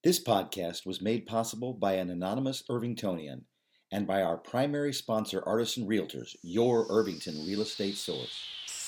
This podcast was made possible by an anonymous Irvingtonian and by our primary sponsor, Artisan Realtors, your Irvington real estate source.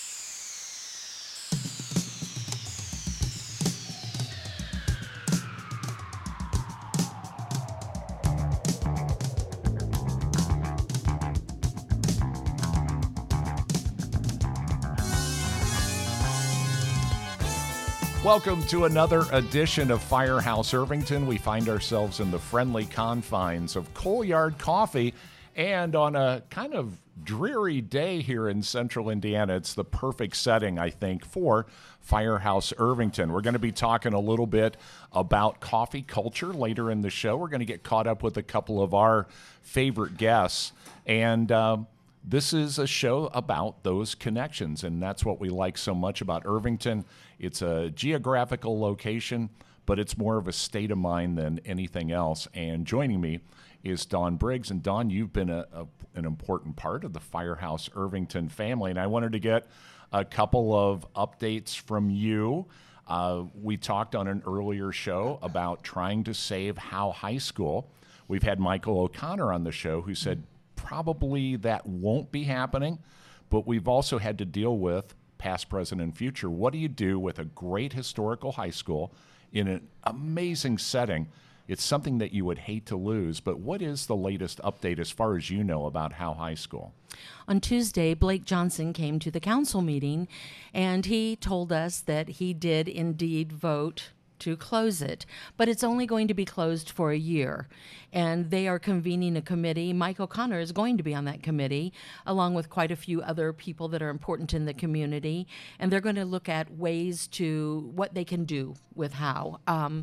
Welcome to another edition of Firehouse Irvington. We find ourselves in the friendly confines of Coalyard Coffee, and on a kind of dreary day here in central Indiana, it's the perfect setting, I think, for Firehouse Irvington. We're going to be talking a little bit about coffee culture later in the show. We're going to get caught up with a couple of our favorite guests, and this is a show about those connections, and that's what we like so much about Irvington. It's a geographical location, but it's more of a state of mind than anything else. And joining me is Dawn Briggs. And Dawn, you've been an important part of the Firehouse Irvington family, and I wanted to get a couple of updates from you. We talked on an earlier show about trying to save Howe High School. We've had Michael O'Connor on the show who said probably that won't be happening, but we've also had to deal with past, present, and future. What do you do with a great historical high school in an amazing setting? It's something that you would hate to lose, but what is the latest update as far as you know about Howe High School? On Tuesday, Blake Johnson came to the council meeting, and he told us that he did indeed vote to close it, but it's only going to be closed for a year. And they are convening a committee. Mike O'Connor is going to be on that committee, along with quite a few other people that are important in the community. And they're going to look at ways to what they can do with Howe.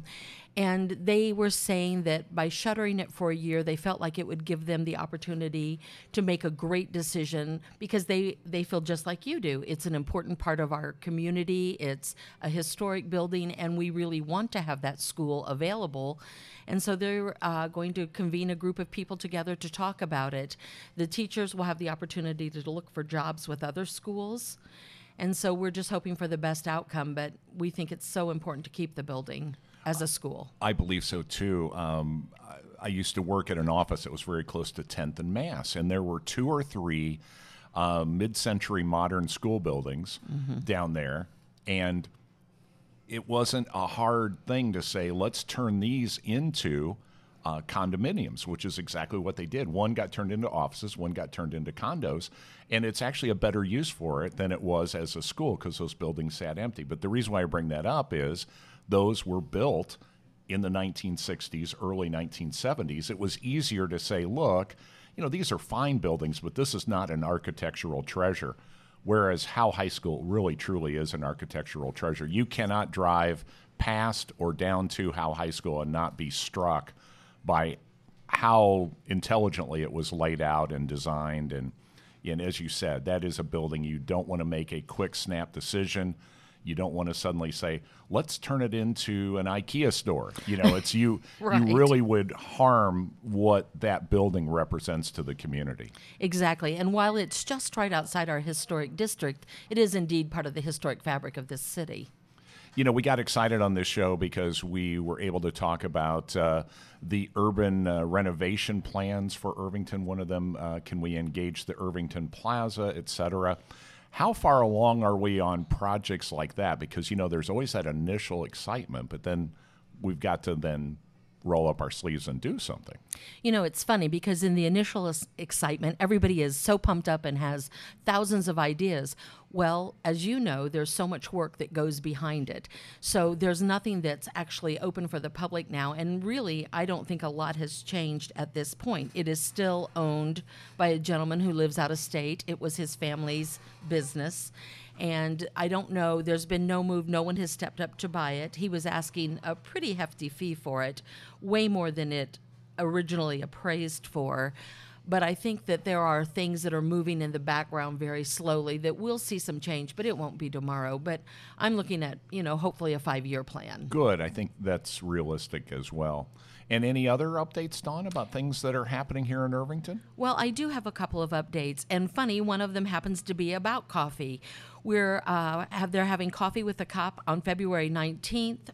And they were saying that by shuttering it for a year, they felt like it would give them the opportunity to make a great decision, because they feel just like you do. It's an important part of our community. It's a historic building, and we really want to have that school available. And so they're going to convene a group of people together to talk about it. The teachers will have the opportunity to look for jobs with other schools. And so we're just hoping for the best outcome, but we think it's so important to keep the building as a school. I believe so, too. I used to work at an office that was very close to 10th and Mass, and there were 2 or 3 mid-century modern school buildings down there, and it wasn't a hard thing to say, let's turn these into condominiums, which is exactly what they did. One got turned into offices, one got turned into condos, and it's actually a better use for it than it was as a school, because those buildings sat empty. But the reason why I bring that up is those were built in the 1960s, early 1970s. It was easier to say, look, these are fine buildings, but this is not an architectural treasure. Whereas Howe High School really, truly is an architectural treasure. You cannot drive past or down to Howe High School and not be struck by how intelligently it was laid out and designed. And as you said, that is a building you don't want to make a quick snap decision. You don't want to suddenly say, let's turn it into an IKEA store. It's you. Right. You really would harm what that building represents to the community. Exactly. And while it's just right outside our historic district, it is indeed part of the historic fabric of this city. We got excited on this show because we were able to talk about the urban renovation plans for Irvington. One of them, can we engage the Irvington Plaza, et cetera. How far along are we on projects like that? Because, there's always that initial excitement, but then we've got to then roll up our sleeves and do something. It's funny because in the initial excitement, everybody is so pumped up and has thousands of ideas. Well, as you know, there's so much work that goes behind it. So there's nothing that's actually open for the public now. And really, I don't think a lot has changed at this point. It is still owned by a gentleman who lives out of state. It was his family's business. And I don't know, there's been no move. No one has stepped up to buy it. He was asking a pretty hefty fee for it, way more than it originally appraised for. But I think that there are things that are moving in the background very slowly that we'll see some change, but it won't be tomorrow. But I'm looking at, hopefully a 5-year plan. Good. I think that's realistic as well. And any other updates, Dawn, about things that are happening here in Irvington? Well, I do have a couple of updates. And funny, one of them happens to be about coffee. They're having Coffee with a Cop on February 19th.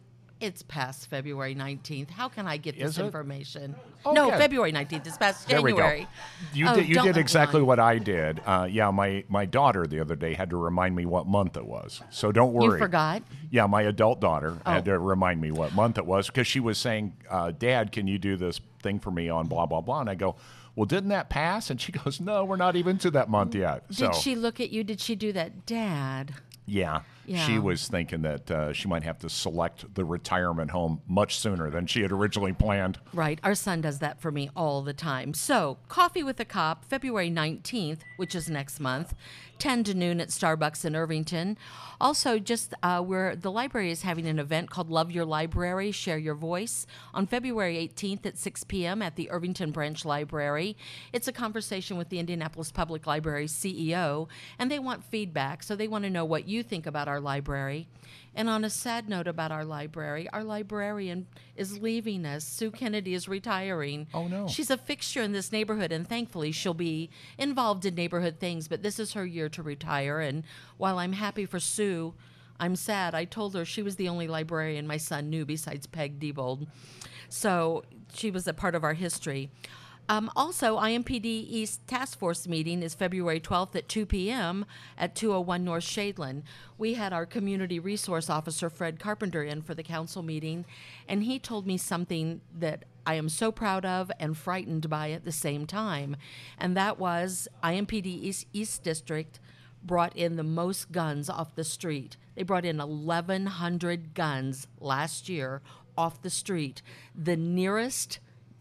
It's past February 19th. How can I get Is this it? information? Okay. No, February 19th. It's past There we January. go. You Oh, did, you don't did look exactly blind. what I did. Yeah, my daughter the other day had to remind me what month it was. So don't worry. You forgot? Yeah, my adult daughter had Oh. to remind me what month it was because she was saying, Dad, can you do this thing for me on blah, blah, blah? And I go, well, didn't that pass? And she goes, no, we're not even to that month yet. Did she look at you? Did she do that, Dad? Yeah. Yeah. She was thinking that she might have to select the retirement home much sooner than she had originally planned. Right. Our son does that for me all the time. So, Coffee with a Cop, February 19th, which is next month, 10 to noon at Starbucks in Irvington. Also, just where the library is having an event called Love Your Library, Share Your Voice, on February 18th at 6 p.m. at the Irvington Branch Library. It's a conversation with the Indianapolis Public Library CEO, and they want feedback, so they want to know what you think about our library. And on a sad note about our librarian is leaving us. Sue Kennedy is retiring. Oh, no. She's a fixture in this neighborhood, and thankfully she'll be involved in neighborhood things, but this is her year to retire. And while I'm happy for Sue, I'm sad. I told her she was the only librarian my son knew besides Peg Diebold. So she was a part of our history. Also, IMPD East Task Force meeting is February 12th at 2 p.m. at 201 North Shadeland. We had our Community Resource Officer, Fred Carpenter, in for the council meeting, and he told me something that I am so proud of and frightened by at the same time, and that was IMPD East District brought in the most guns off the street. They brought in 1,100 guns last year off the street. The nearest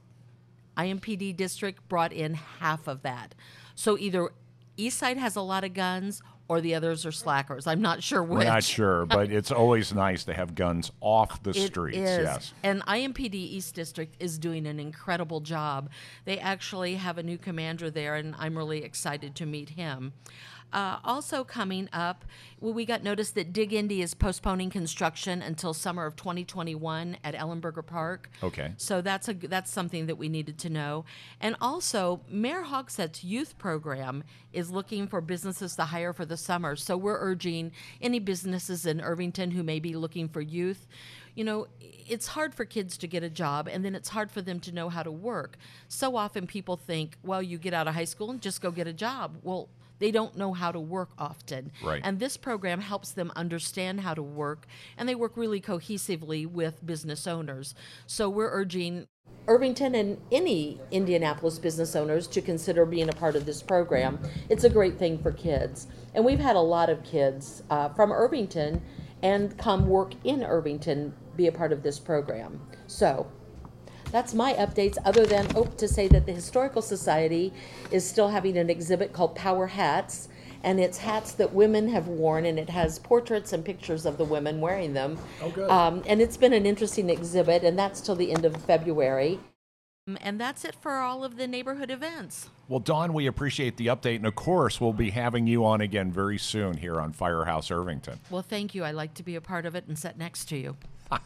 IMPD district brought in half of that. So either East Side has a lot of guns or the others are slackers. I'm not sure which. We're not sure, but it's always nice to have guns off the It streets. is. Yes. And IMPD East District is doing an incredible job. They actually have a new commander there, and I'm really excited to meet him. Also coming up, we got notice that Dig Indy is postponing construction until summer of 2021 at Ellenberger Park. Okay. So that's something that we needed to know. And also, Mayor Hogsett's youth program is looking for businesses to hire for the summer. So we're urging any businesses in Irvington who may be looking for youth. You know, it's hard for kids to get a job, and then it's hard for them to know how to work. So often people think, well, you get out of high school and just go get a job. Well, they don't know how to work often. Right. And this program helps them understand how to work, and they work really cohesively with business owners. So we're urging Irvington and any Indianapolis business owners to consider being a part of this program. It's a great thing for kids. And we've had a lot of kids from Irvington and come work in Irvington be a part of this program. So that's my updates, other than to say that the Historical Society is still having an exhibit called Power Hats, and it's hats that women have worn, and it has portraits and pictures of the women wearing them. Oh, good. And it's been an interesting exhibit, and that's till the end of February. And that's it for all of the neighborhood events. Well, Dawn, we appreciate the update, and of course, we'll be having you on again very soon here on Firehouse Irvington. Well, thank you. I like to be a part of it and sit next to you.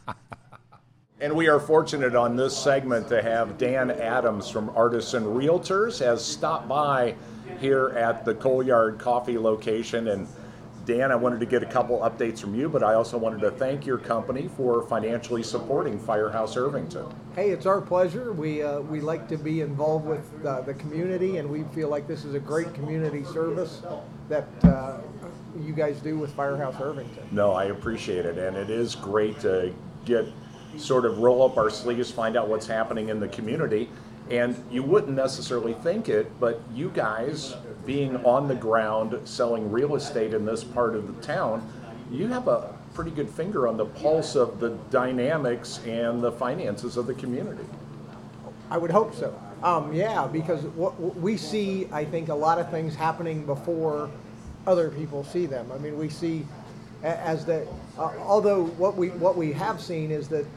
And we are fortunate on this segment to have Dan Adams from Artisan Realtors has stopped by here at the Coalyard Coffee location. And Dan, I wanted to get a couple updates from you, but I also wanted to thank your company for financially supporting Firehouse Irvington. Hey, it's our pleasure. We like to be involved with the community, and we feel like this is a great community service that you guys do with Firehouse Irvington. No, I appreciate it, and it is great to sort of roll up our sleeves, find out what's happening in the community. And you wouldn't necessarily think it, but you guys being on the ground selling real estate in this part of the town, you have a pretty good finger on the pulse of the dynamics and the finances of the community. I would hope so. Yeah, because what we see, I think, a lot of things happening before other people see them. I mean, we see as the although what we have seen is that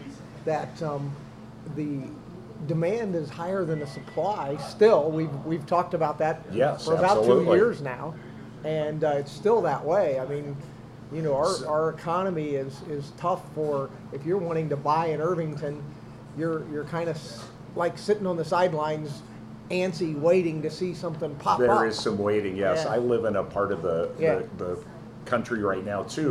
the demand is higher than the supply. Still, we've talked about that for about absolutely. 2 years now, and it's still that way. I mean, you know, our economy is tough for if you're wanting to buy in Irvington, you're kind of like sitting on the sidelines, antsy, waiting to see something pop up. There is some waiting, yes. Yeah. I live in a part of the country right now too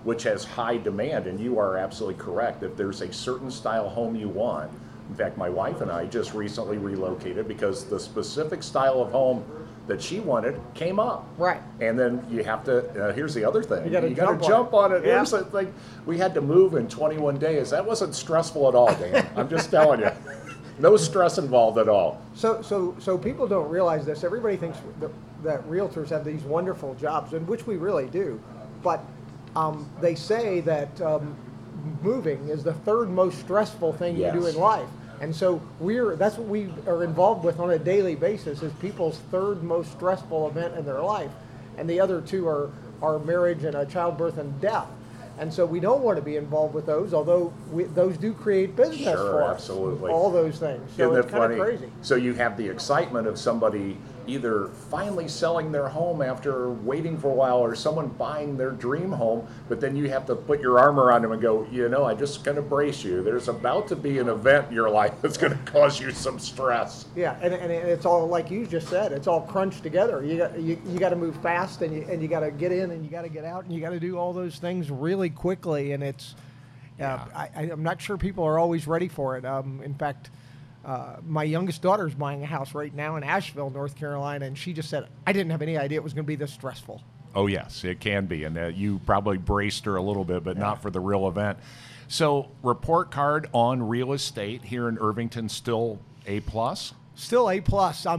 which has high demand. And you are absolutely correct. If there's a certain style home you want, in fact, my wife and I just recently relocated because the specific style of home that she wanted came up. Right. And then you have to, here's the other thing. You got to jump on it. Yeah. Here's the thing. We had to move in 21 days. That wasn't stressful at all, Dan. I'm just telling you. No stress involved at all. So people don't realize this. Everybody thinks that realtors have these wonderful jobs, and which we really do. But they say that moving is the third most stressful thing you do in life. And so that's what we are involved with on a daily basis, is people's third most stressful event in their life. And the other two are marriage and childbirth and death. And so we don't want to be involved with those, although those do create business for us. Absolutely. All those things. So it's kind of crazy. So you have the excitement of somebody either finally selling their home after waiting for a while, or someone buying their dream home, but then you have to put your arm around them and go, I just going to brace you. There's about to be an event in your life that's going to cause you some stress. Yeah, and it's all, like you just said, it's all crunched together. You got to move fast, and you got to get in, and you got to get out, and you got to do all those things really quickly, and it's I'm not sure people are always ready for it. In fact, my youngest daughter's buying a house right now in Asheville, North Carolina, and she just said, I didn't have any idea it was going to be this stressful. Oh, yes, it can be. And you probably braced her a little bit, but not for the real event. So report card on real estate here in Irvington, still A+? Still A+.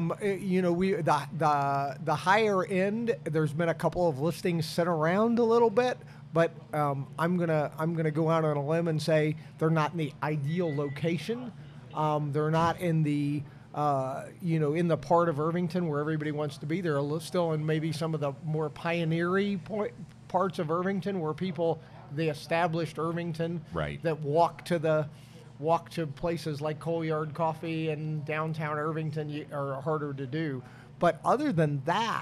The higher end, there's been a couple of listings sent around a little bit, but I'm gonna go out on a limb and say they're not in the ideal location. They're not in the in the part of Irvington where everybody wants to be. They're still in maybe some of the more pioneering parts of Irvington where the established Irvington that walk to places like Coalyard Coffee and downtown Irvington are harder to do. But other than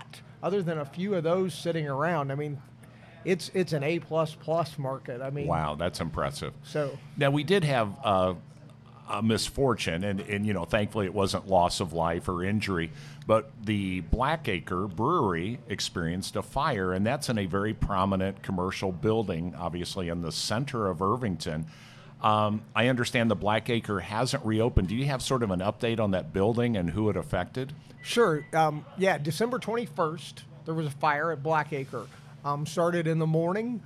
a few of those sitting around, I mean, it's an A++ market. I mean, wow, that's impressive. So now we did have a misfortune, and thankfully it wasn't loss of life or injury, but the Blackacre Brewery experienced a fire, and that's in a very prominent commercial building, obviously in the center of Irvington. I understand the Blackacre hasn't reopened. Do you have sort of an update on that building and who it affected? Sure. December 21st, there was a fire at Blackacre. Started in the morning.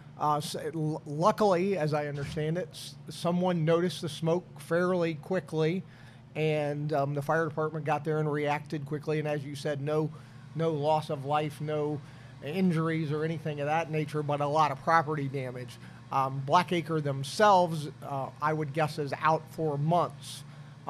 Luckily, as I understand it, someone noticed the smoke fairly quickly, and the fire department got there and reacted quickly. And as you said, no loss of life, no injuries or anything of that nature, but a lot of property damage. Blackacre themselves, I would guess, is out for months,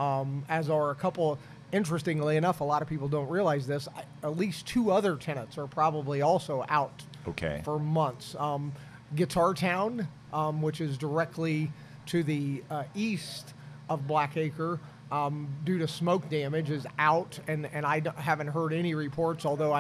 as are a couple. Interestingly enough, a lot of people don't realize this. At least two other tenants are probably also out for months. Guitar Town, which is directly to the east of Blackacre, due to smoke damage, is out, and I haven't heard any reports, although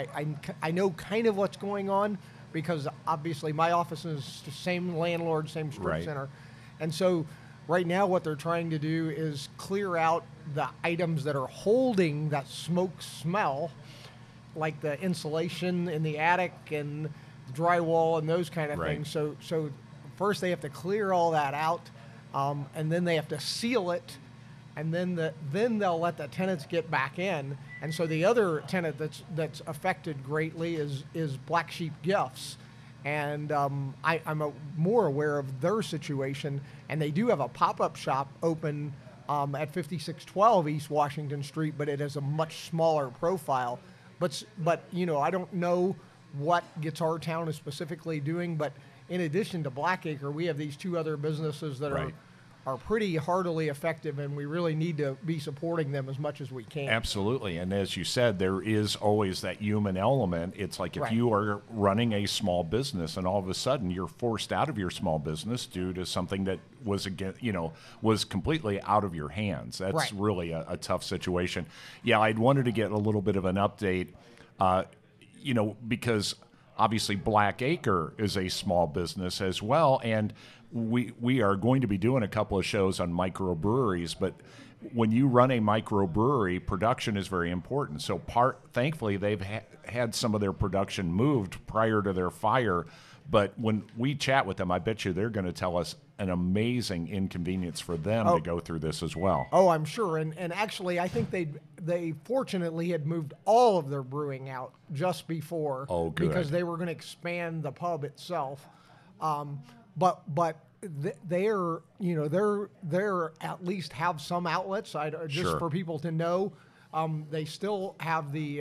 I know kind of what's going on, because obviously my office is the same landlord, same strip center. And so right now what they're trying to do is clear out the items that are holding that smoke smell, like the insulation in the attic and drywall and those kind of things. So first they have to clear all that out, and then they have to seal it, and then they'll let the tenants get back in. And so the other tenant that's affected greatly is Black Sheep Gifts, and I'm more aware of their situation, and they do have a pop-up shop open at 5612 East Washington Street, but it has a much smaller profile. But I don't know what Guitar Town is specifically doing, but in addition to Blackacre, we have these two other businesses that are pretty heartily effective, and we really need to be supporting them as much as we can. Absolutely. And as you said, there is always that human element. It's like if you are running a small business and all of a sudden you're forced out of your small business due to something that was completely out of your hands. That's really a tough situation. Yeah, I'd wanted to get a little bit of an update, because obviously Blackacre is a small business as well, and we are going to be doing a couple of shows on microbreweries, but when you run a microbrewery, production is very important. So thankfully, they've had some of their production moved prior to their fire, But when we chat with them, I bet you they're going to tell us an amazing inconvenience for them to go through this as well. Oh, I'm sure. And actually, I think they fortunately had moved all of their brewing out just before. Oh, good. Because they were going to expand the pub itself. But they're at least have some outlets. Just for people to know, they still have the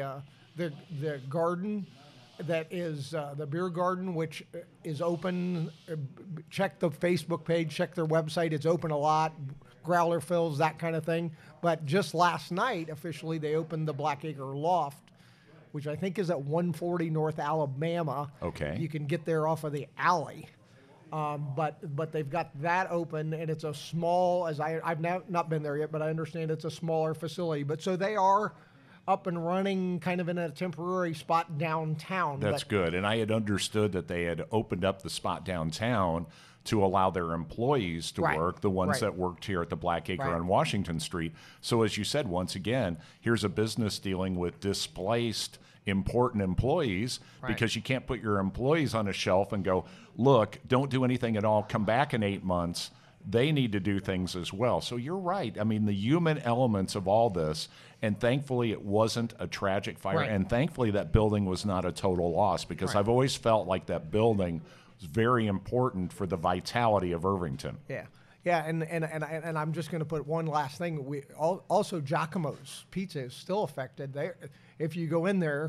garden. That is the beer garden, which is open. Check the Facebook page, check their website. It's open a lot, growler fills, that kind of thing. But just last night, officially, they opened the Blackacre Loft, which I think is at 140 North Alabama. Okay. You can get there off of the alley. But they've got that open, and it's a small, I've not been there yet, but I understand it's a smaller facility. But so they are up and running kind of in a temporary spot downtown. That's good. And I had understood that they had opened up the spot downtown to allow their employees to work, the ones that worked here at the Blackacre on Washington Street. So as you said, once again, here's a business dealing with displaced important employees because you can't put your employees on a shelf and go, look, don't do anything at all, come back in 8 months. They need to do things as well. So you're right. I mean, the human elements of all this, and thankfully it wasn't a tragic fire, and thankfully that building was not a total loss, because I've always felt like that building was very important for the vitality of Irvington. Yeah, and I'm just going to put one last thing. Also Giacomo's Pizza is still affected. If you go in there,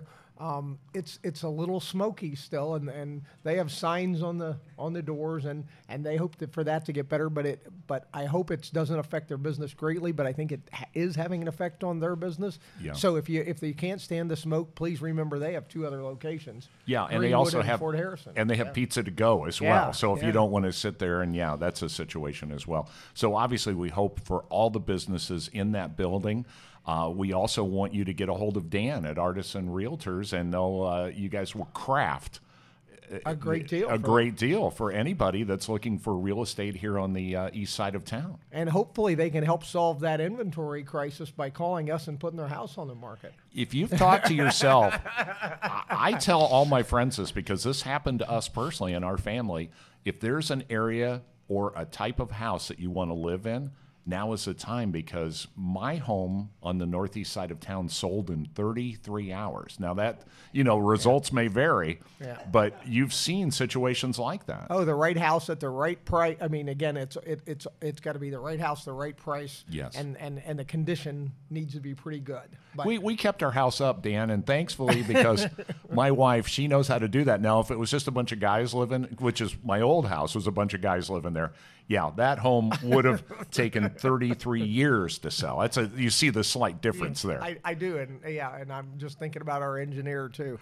it's a little smoky still, and they have signs on the doors, and they hope for that to get better. But I hope it doesn't affect their business greatly. But I think it is having an effect on their business. Yeah. So if you can't stand the smoke, please remember they have 2 other locations. Yeah, and Greenwood they also and have Fort Harrison. And they have pizza to go as well. So if you don't want to sit there, and that's a situation as well. So obviously we hope for all the businesses in that building. We also want you to get a hold of Dan at Artisan Realtors, and you guys will craft a great deal. A great deal for anybody that's looking for real estate here on the east side of town. And hopefully they can help solve that inventory crisis by calling us and putting their house on the market. If you've talked to yourself, I tell all my friends this because this happened to us personally in our family. If there's an area or a type of house that you want to live in, now is the time, because my home on the northeast side of town sold in 33 hours. Now that, results may vary, but you've seen situations like that. Oh, the right house at the right price. I mean, again, it's got to be the right house, the right price. Yes. And the condition needs to be pretty good. But we kept our house up, Dan, and thankfully, because my wife, she knows how to do that. Now, if it was just a bunch of guys living, which is my old house, was a bunch of guys living there, that home would have taken 33 years to sell. You see the slight difference there. I do, and I'm just thinking about our engineer too.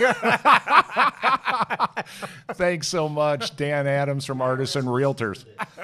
Thanks so much, Dan Adams from Artisan Realtors.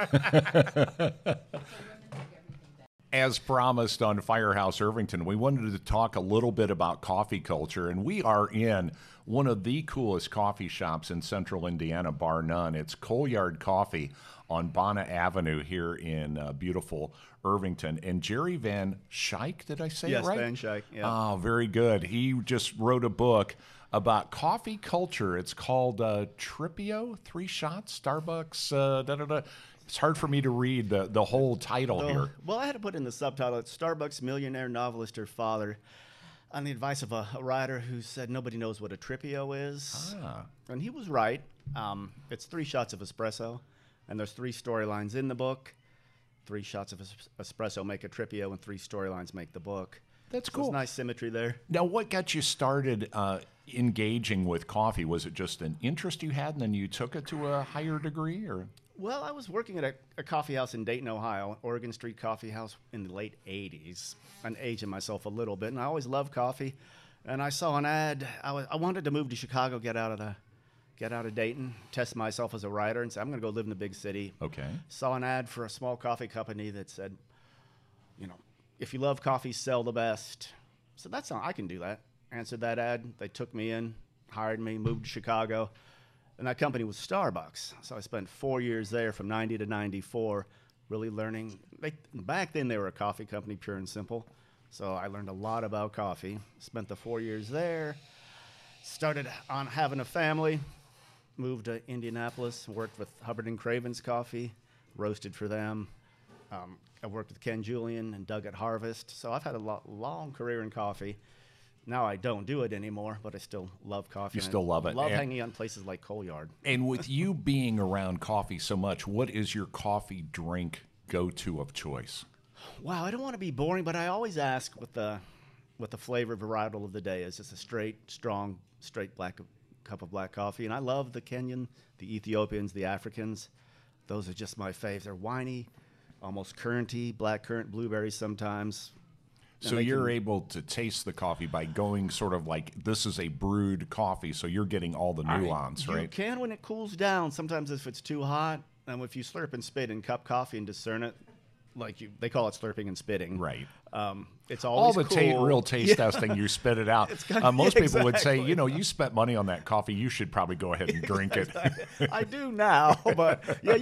As promised on Firehouse Irvington, we wanted to talk a little bit about coffee culture, and we are in one of the coolest coffee shops in central Indiana, bar none. It's Coalyard Coffee on Bonna Avenue here in beautiful Irvington. And Jerry Van Schaik, did I say it right? Yes, Van Schaik, yeah. Oh, very good. He just wrote a book about coffee culture. It's called Tripio, 3 Shots, Starbucks, It's hard for me to read the whole title here. Well, I had to put in the subtitle. It's Starbucks millionaire novelist her father, on the advice of a writer who said nobody knows what a Tripio is. And he was right. It's 3 shots of espresso, and there's 3 storylines in the book. 3 shots of espresso make a Tripio, and 3 storylines make the book. That's so cool. There's nice symmetry there. Now, what got you started engaging with coffee? Was it just an interest you had, and then you took it to a higher degree, or? Well, I was working at a coffee house in Dayton, Ohio, Oregon Street Coffee House in the late 80s. I'm aging myself a little bit, and I always loved coffee. And I saw an ad. I wanted to move to Chicago, get out of Dayton, test myself as a writer, and say, I'm going to go live in the big city. Okay. Saw an ad for a small coffee company that said, if you love coffee, sell the best. So I can do that. Answered that ad. They took me in, hired me, moved to Chicago. And that company was Starbucks. So I spent 4 years there from 90 to 94, really learning. Back then, they were a coffee company, pure and simple. So I learned a lot about coffee. Spent the 4 years there. Started on having a family. moved to Indianapolis, worked with Hubbard and Craven's Coffee, roasted for them. I worked with Ken Julian and Doug at Harvest. So I've had a long career in coffee. Now I don't do it anymore, but I still love coffee. You still love it. Love hanging on places like Coalyard. And with you being around coffee so much, what is your coffee drink go-to of choice? Wow, I don't want to be boring, but I always ask what the flavor varietal of the day is. It's a strong, straight black cup of black coffee. And I love the Kenyan, the Ethiopians, the Africans. Those are just my faves. They're winey, almost currenty, black currant, blueberries sometimes. So you're able to taste the coffee by going sort of like, this is a brewed coffee, so you're getting all the nuance, right? You can when it cools down. Sometimes if it's too hot, and if you slurp and spit in cup coffee and discern it, they call it slurping and spitting. Right. It's always all the cool. real taste testing, you spit it out. Most people would say, you spent money on that coffee, you should probably go ahead and drink it. I do now, but yeah,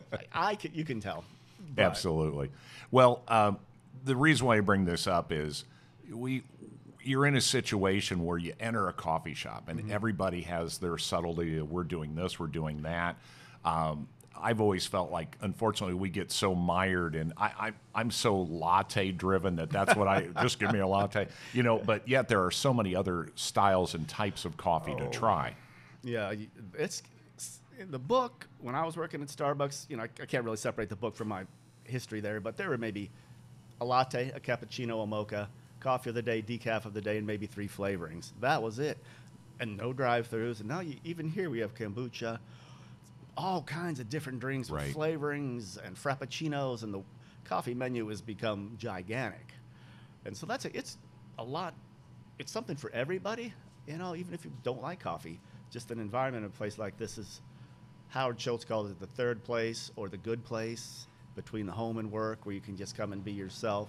you can tell. But. Absolutely. Well, the reason why I bring this up is you're in a situation where you enter a coffee shop and everybody has their subtlety. We're doing this, we're doing that. I've always felt like, unfortunately, we get so mired in. I'm so latte driven that's what I just give me a latte, But yet there are so many other styles and types of coffee to try. Yeah, it's in the book. When I was working at Starbucks, I can't really separate the book from my history there, but there were maybe a latte, a cappuccino, a mocha, coffee of the day, decaf of the day, and maybe 3 flavorings. That was it, and no drive-throughs. And now even here we have kombucha, all kinds of different drinks with flavorings and frappuccinos, and the coffee menu has become gigantic. And so it's a lot. It's something for everybody, even if you don't like coffee. Just an environment, a place like this is, Howard Schultz calls it the third place or the good place between the home and work, where you can just come and be yourself,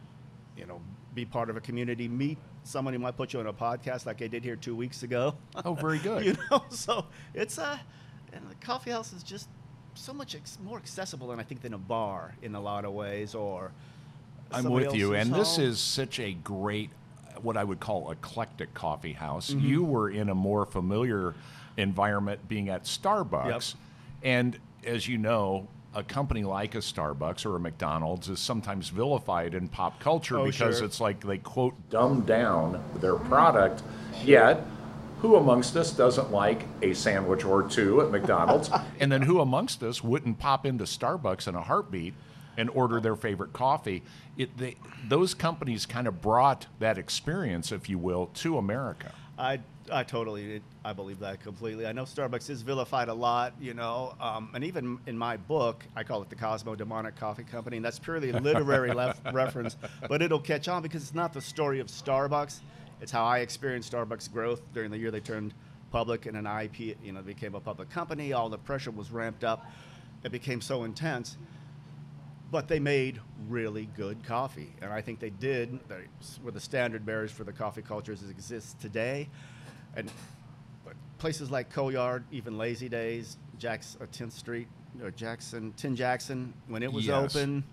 be part of a community, meet someone who might put you on a podcast like I did here 2 weeks ago. Oh, very good. So it's and the coffee house is just so much more accessible than a bar in a lot of ways, or I'm with you. And this is such a great, what I would call eclectic coffee house. You were in a more familiar environment being at Starbucks. Yep. And as you know, a company like a Starbucks or a McDonald's is sometimes vilified in pop culture because it's like they, quote, dumb down their product. Yet, who amongst us doesn't like a sandwich or two at McDonald's? And then who amongst us wouldn't pop into Starbucks in a heartbeat and order their favorite coffee? Those companies kind of brought that experience, if you will, to America. I believe that completely. I know Starbucks is vilified a lot, and even in my book, I call it the Cosmo Demonic Coffee Company, and that's purely a literary reference, but it'll catch on because it's not the story of Starbucks. It's how I experienced Starbucks growth during the year they turned public in an IP, became a public company. All the pressure was ramped up. It became so intense. But they made really good coffee. And I think they did. They were the standard bearers for the coffee culture as it exists today. But places like Coalyard, even Lazy Days, 10th Street, or Tin Jackson, when it was open,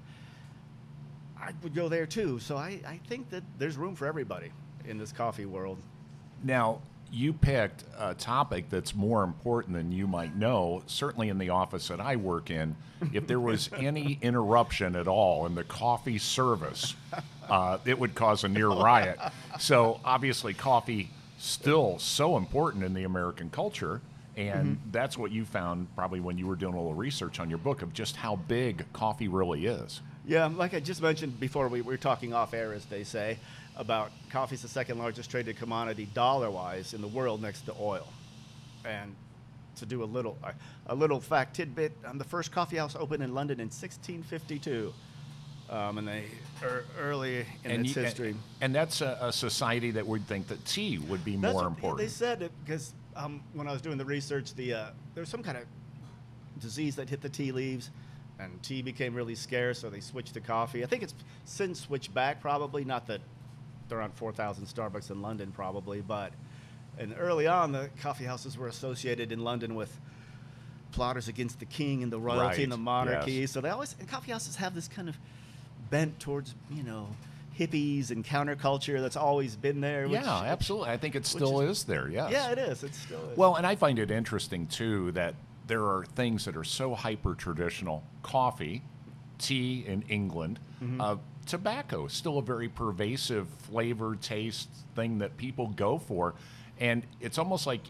I would go there too. So I think that there's room for everybody in this coffee world. Now, you picked a topic that's more important than you might know. Certainly in the office that I work in, if there was any interruption at all in the coffee service, it would cause a near riot. So obviously coffee still so important in the American culture, and that's what you found probably when you were doing a little research on your book of just how big coffee really is. Yeah, like I just mentioned before, we were talking off air, as they say, about coffee's the second largest traded commodity dollar-wise in the world next to oil. And to do a little fact tidbit, the first coffee house opened in London in 1652. And they early in its history. And that's a society that would think that tea would be more important. They said it because when I was doing the research, there was some kind of disease that hit the tea leaves, and tea became really scarce, so they switched to coffee. I think it's since switched back, probably. Not that there aren't 4,000 Starbucks in London, probably, but and early on, the coffee houses were associated in London with plotters against the king and the royalty and the monarchy. Yes. So and coffee houses have this kind of bent towards, hippies and counterculture that's always been there. Which, Yeah, absolutely. I think it still is there, yes. Yeah, it is. It still is. Well, and I find it interesting, too, that there are things that are so hyper-traditional. Coffee, tea in England, tobacco, still a very pervasive flavor, taste thing that people go for. And it's almost like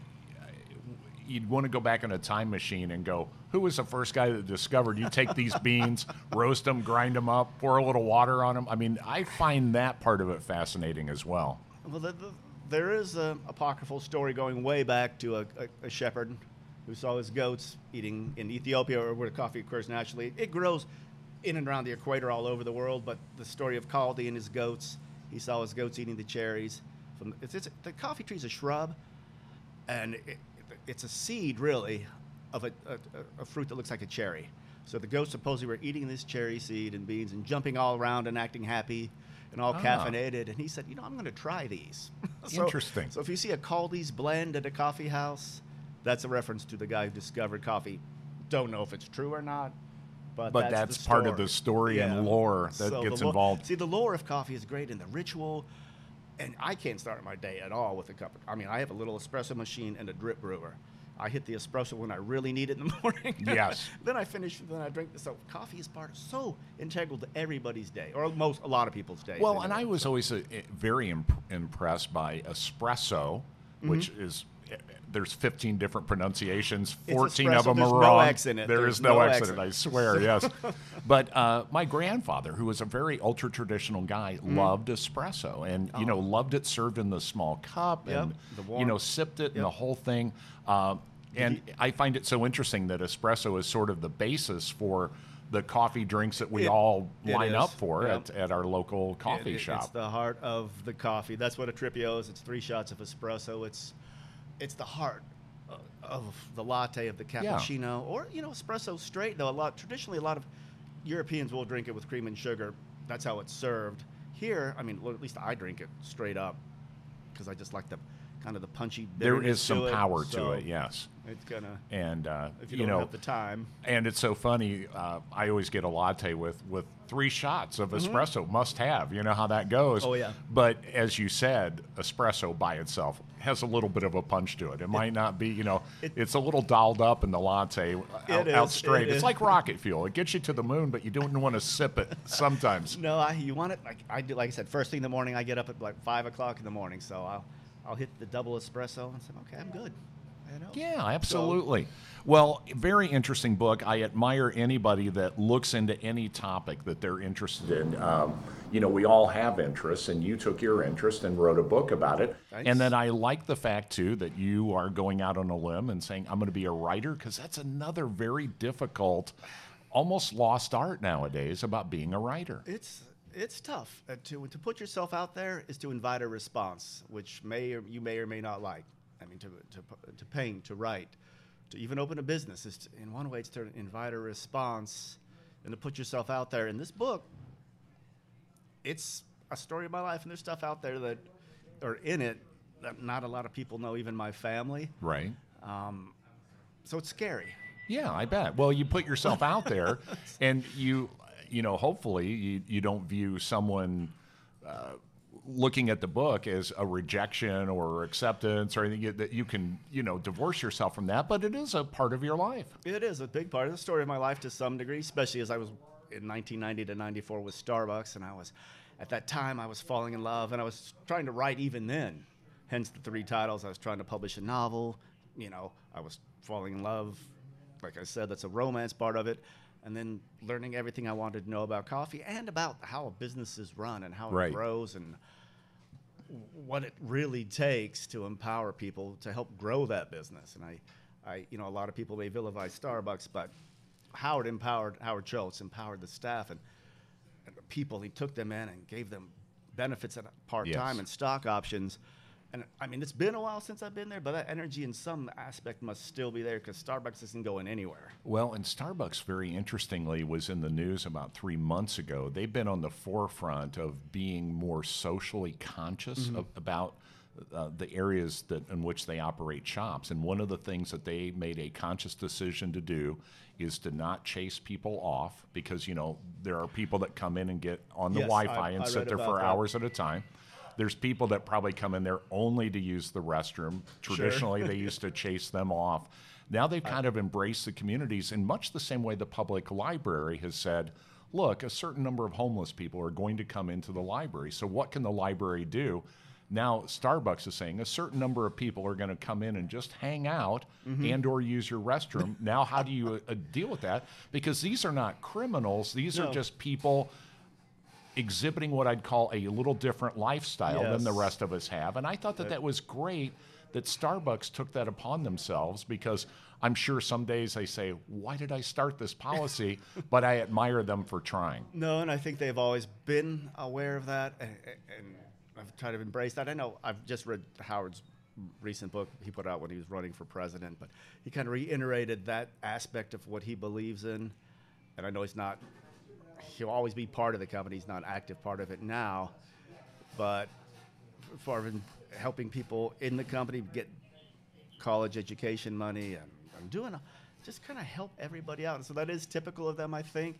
you'd want to go back in a time machine and go, who was the first guy that discovered you take these beans, roast them, grind them up, pour a little water on them? I mean, I find that part of it fascinating as well. Well, there is an apocryphal story going way back to a shepherd who saw his goats eating in Ethiopia, or where coffee occurs naturally. It grows in and around the equator all over the world, but the story of Kaldi and his goats, he saw his goats eating the cherries. The coffee tree is a shrub, and it's a seed, really, of a fruit that looks like a cherry. So the goats supposedly were eating this cherry seed and beans and jumping all around and acting happy and all caffeinated. And he said, I'm going to try these. Interesting. So if you see a Kaldi's blend at a coffee house, that's a reference to the guy who discovered coffee. Don't know if it's true or not, but that's part of the story and lore that gets involved. See, the lore of coffee is great, and the ritual. And I can't start my day at all with a cup. I have a little espresso machine and a drip brewer. I hit the espresso when I really need it in the morning. Yes. Then I finish, then I drink. So coffee is so integral to everybody's day, or a lot of people's days. Well, and I was always very impressed by espresso, which is, there's 15 different pronunciations. 14 of them are wrong. There's no X in it. There is no X in it, I swear, yes. But my grandfather, who was a very ultra-traditional guy, loved espresso and, loved it served in the small cup and, sipped it and the whole thing. And I find it so interesting that espresso is sort of the basis for the coffee drinks that we all line up for at our local coffee shop. It's the heart of the coffee. That's what a Trippio is. It's 3 shots of espresso. It's the heart of the latte, of the cappuccino, or espresso straight. Though traditionally a lot of Europeans will drink it with cream and sugar. That's how it's served. Here, at least I drink it straight up because I just like the kind of the punchy bitterness. There is some power to it, yes. It's gonna, and if you don't have the time. And it's so funny. I always get a latte with 3 shots of espresso. Must have. You know how that goes. Oh yeah. But as you said, espresso by itself has a little bit of a punch to it. It might not be. It's a little dolled up in the latte out straight. It's like rocket fuel. It gets you to the moon, but you don't want to sip it sometimes. No, you want it like I do. Like I said, first thing in the morning, I get up at like 5 o'clock in the morning, so I'll hit the double espresso and say, okay, I'm good. Yeah, absolutely. Well, very interesting book. I admire anybody that looks into any topic that they're interested in. We all have interests, and you took your interest and wrote a book about it. Thanks. And then I like the fact, too, that you are going out on a limb and saying, I'm going to be a writer, because that's another very difficult, almost lost art nowadays about being a writer. It's tough. To put yourself out there is to invite a response, which you may or may not like. To paint, to write, to even open a business, in one way it's to invite a response and to put yourself out there. In this book, it's a story of my life, and there's stuff out there that are in it that not a lot of people know, even my family. Right. So it's scary. Yeah, I bet. Well, you put yourself out there, and hopefully you don't view someone looking at the book as a rejection or acceptance or anything, that you can, divorce yourself from that, but it is a part of your life. It is a big part of the story of my life to some degree, especially as I was in 1990 to 94 with Starbucks, and at that time I was falling in love, and I was trying to write even then, hence the 3 titles. I was trying to publish a novel, I was falling in love, like I said, that's a romance part of it. And then learning everything I wanted to know about coffee and about how a business is run and how it grows and what it really takes to empower people to help grow that business. And I a lot of people may vilify Starbucks, but Howard Schultz empowered the staff and the people. He took them in and gave them benefits at part-time and stock options. And it's been a while since I've been there, but that energy in some aspect must still be there, because Starbucks isn't going anywhere. Well, and Starbucks, very interestingly, was in the news about 3 months ago. They've been on the forefront of being more socially conscious about the areas in which they operate shops. And one of the things that they made a conscious decision to do is to not chase people off, because, you know, there are people that come in and get on the Yes, Wi-Fi and I sit read there about for that. hours at a time. There's people that probably come in there only to use the restroom. Traditionally, they used to chase them off. Now they've kind of embraced the communities in much the same way the public library has said, look, a certain number of homeless people are going to come into the library. So what can the library do? Now Starbucks is saying a certain number of people are going to come in and just hang out and or use your restroom. Now how do you deal with that? Because these are not criminals. These are just people exhibiting what I'd call a little different lifestyle than the rest of us have. And I thought that was great that Starbucks took that upon themselves, because I'm sure some days they say, why did I start this policy? But I admire them for trying. No, and I think they've always been aware of that, and I've tried to embrace that. I know I've just read Howard's recent book he put out when he was running for president, but he kind of reiterated that aspect of what he believes in. And I know he'll always be part of the company. He's not an active part of it now, but as far as helping people in the company get college education money and doing just kind of help everybody out. And so that is typical of them, I think.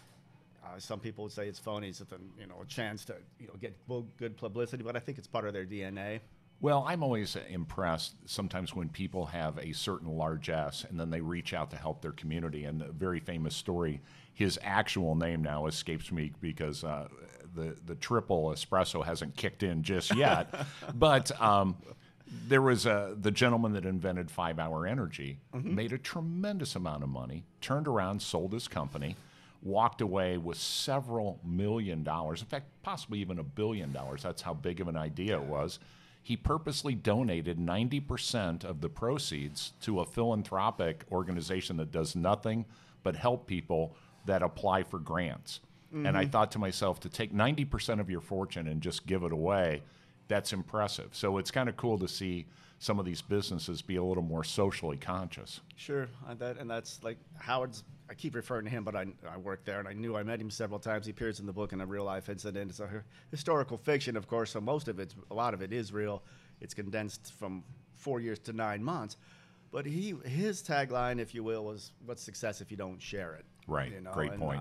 Some people would say it's phony. It's a chance to get good publicity, but I think it's part of their DNA. Well, I'm always impressed sometimes when people have a certain largesse and then they reach out to help their community. And a very famous story, his actual name now escapes me because the triple espresso hasn't kicked in just yet. But there was the gentleman that invented 5 Hour Energy, made a tremendous amount of money, turned around, sold his company, walked away with several $1 million, in fact, possibly even $1 billion. That's how big of an idea it was. He purposely donated 90% of the proceeds to a philanthropic organization that does nothing but help people that apply for grants. And I thought to myself, to take 90% of your fortune and just give it away, that's impressive. So it's kind of cool to see some of these businesses be a little more socially conscious. Sure, and that's like Howard's. I keep referring to him, but I worked there, and I knew I met him several times. He appears in the book in a real life incident. It's a historical fiction, of course, so a lot of it is real. It's condensed from 4 years to 9 months, but his tagline, if you will, was "What's success if you don't share it?" Right. Great point.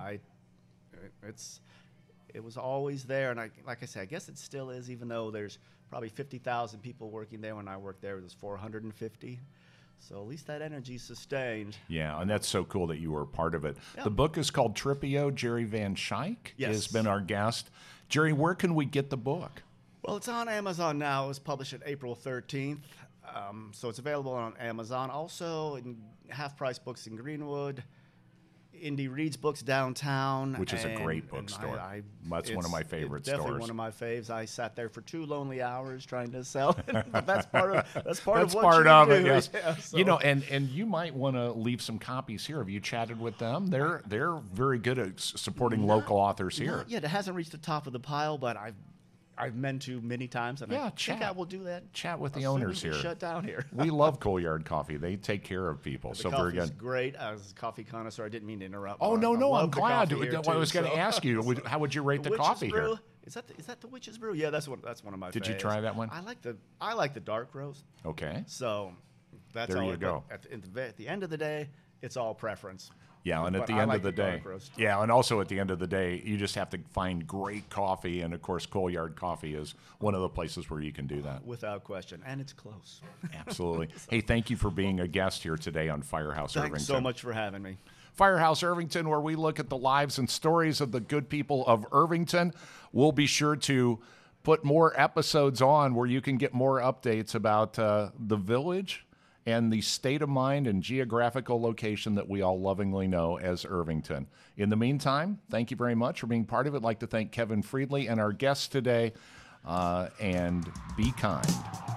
It was always there, and like I say, I guess it still is, even though there's probably 50,000 people working there. When I worked there, it was 450. So at least that energy's sustained. Yeah, and that's so cool that you were a part of it. Yeah. The book is called Tripio. Jerry Van Schaik has been our guest. Jerry, where can we get the book? Well, it's on Amazon now. It was published April 13th. So it's available on Amazon. Also in half-price books in Greenwood. Indie Reads Books downtown, which is a great bookstore. That's one of my favorite stores. Definitely one of my faves. I sat there for 2 lonely hours trying to sell it. But that's part of it. Yes. Yeah, so. And you might want to leave some copies here. Have you chatted with them? They're very good at supporting local authors here. Not yet. It hasn't reached the top of the pile, but I've meant to many times, and I think I will do that. Chat with the owners here. Shut down here. We love Coalyard Coffee. They take care of people. So very good. Great. I was a coffee connoisseur. I didn't mean to interrupt. Oh no, I'm glad. I was going to so. ask you, how would you rate the coffee brew, here? Is that the Witch's Brew? Yeah, that's one of my. Did faves. you try that one? I like the dark roast. Okay. So that's there all. You go. At the end of the day, it's all preference. Yeah, and at the end of the day, and also at the end of the day, you just have to find great coffee, and of course, Coalyard Coffee is one of the places where you can do that. Without question, and it's close. Absolutely. Hey, thank you for being a guest here today on Firehouse Irvington. Thanks so much for having me. Firehouse Irvington, where we look at the lives and stories of the good people of Irvington. We'll be sure to put more episodes on where you can get more updates about the village and the state of mind and geographical location that we all lovingly know as Irvington. In the meantime, thank you very much for being part of it. I'd like to thank Kevin Friedley and our guests today, and be kind.